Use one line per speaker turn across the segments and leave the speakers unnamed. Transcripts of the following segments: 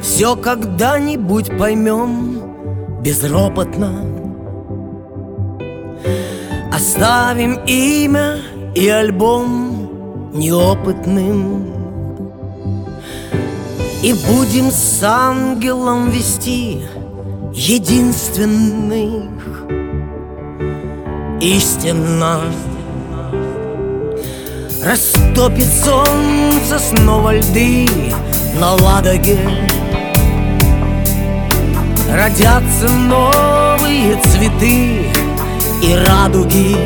все когда-нибудь поймем безропотно. Оставим имя и альбом неопытным и будем с ангелом вести единственных истинно. Растопит солнце снова льды на Ладоге, родятся новые цветы и радуги.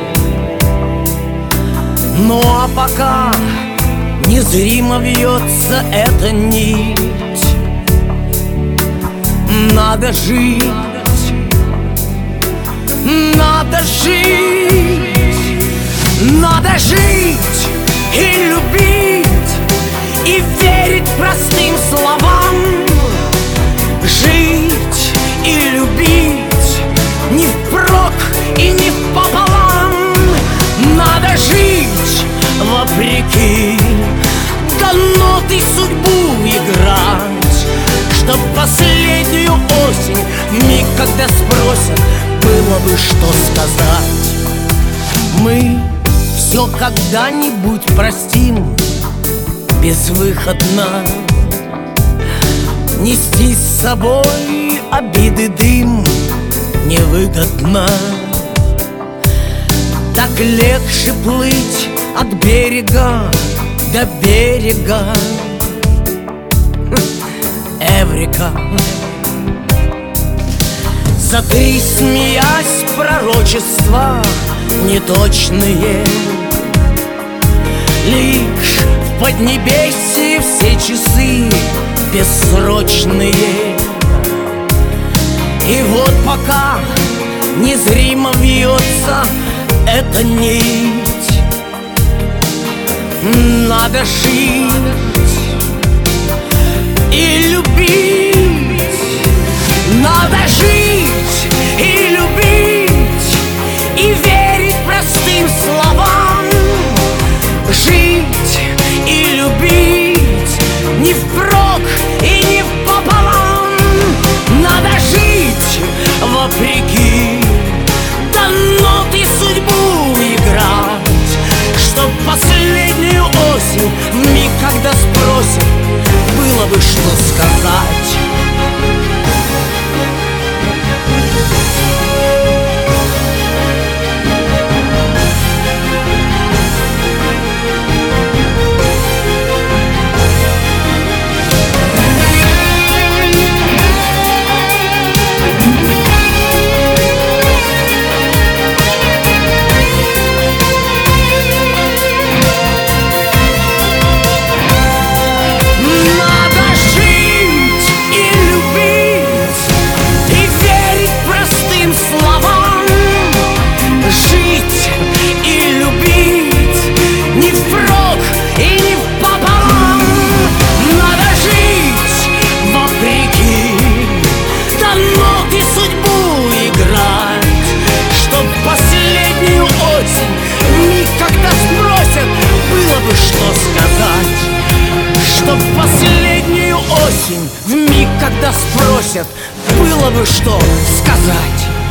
Ну а пока незримо вьется эта нить, надо жить, надо жить, надо жить и любить, и верить простым словам. Жить и любить не впрок и не впополам. Надо жить вопреки данной судьбу играть, чтоб последнюю осень, в миг, когда спросят, было бы что сказать. Мы все когда-нибудь простим безвыходно. Нести с собой обиды дым невыгодно. Так легче плыть от берега до берега. Эврика. Закрый, смеясь, пророчества неточные. Лишь в поднебесье все часы бессрочные. И вот пока незримо вьется эта нить, надо жить и любить. Надо жить и любить, и верить простым словам. Жить и любить не впрок и не впополам. Надо жить вопреки данной судьбу играть, чтоб последнюю осень, в миг, когда спросят, было бы что сказать. В миг, когда спросят, было бы что сказать.